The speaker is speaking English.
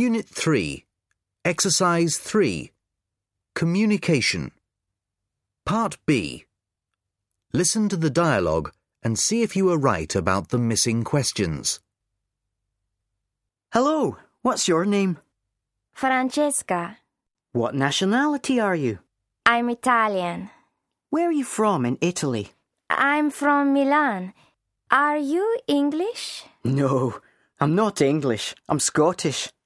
Unit 3. Exercise 3. Communication. Part B. Listen to the dialogue and see if you are right about the missing questions. Hello, what's your name? Francesca. What nationality are you? I'm Italian. Where are you from in Italy? I'm from Milan. Are you English? No, I'm not English. I'm Scottish.